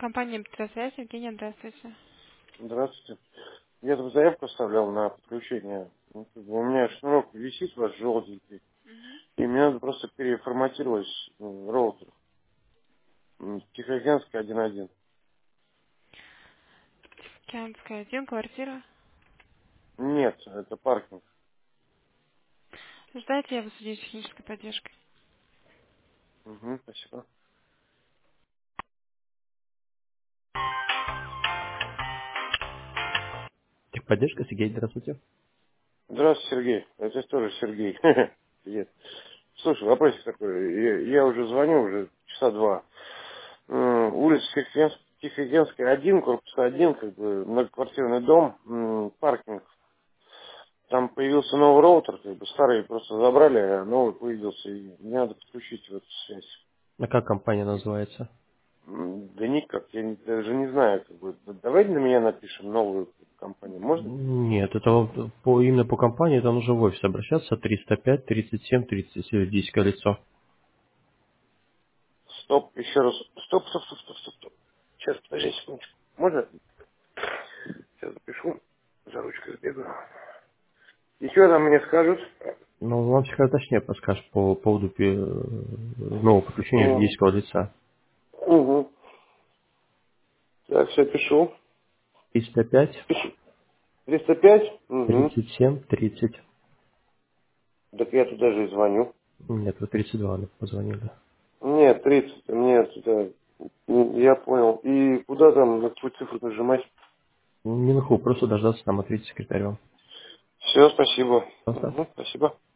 Компания «Петросвязь», Евгения, здравствуйте. Здравствуйте. Я тут заявку оставлял на подключение. Ну, как бы у меня шнурок висит ваш желтенький. И мне надо просто переформатировать роутер. Тихоокеанский 1.1. Океанская, 1, квартира. Нет, это паркинг. Ждайте, я вас судить технической поддержкой. Угу, спасибо. Техподдержка, Сергей, здравствуйте. Здравствуйте, Сергей. Это тоже Сергей. Привет. Слушай, вопросик такой. Я уже звоню, уже часа два. Улица Тихоокеанская 1, корпус 1, как бы многоквартирный дом, паркинг. Там появился новый роутер, как бы старый просто забрали, а новый появился, и мне надо подключить в эту связь. А как компания называется? Да никак, даже не знаю, как бы. Давай на меня напишем новую компанию, можно? Нет, это вот именно по компании, там нужно в офис обращаться, 305, 37, 37, 10 лицо. Стоп, еще раз. Стоп. Сейчас, подожди секундочку. Можно? Сейчас запишу, за ручкой сбегаю. И что там мне скажут? Ну, вам всегда точнее подскажет по поводу нового подключения юридического лица. Угу. Так, все пишу. 305, Пишу. 305? Угу. 37, 30. Так я туда же и звоню. Нет, вы 32 позвонили. Нет, 30. Нет, это... Я понял. И куда там, на какую цифру нажимать? Не наверху, просто дождаться, там ответить секретарю. Все, спасибо. Просто. Угу, спасибо.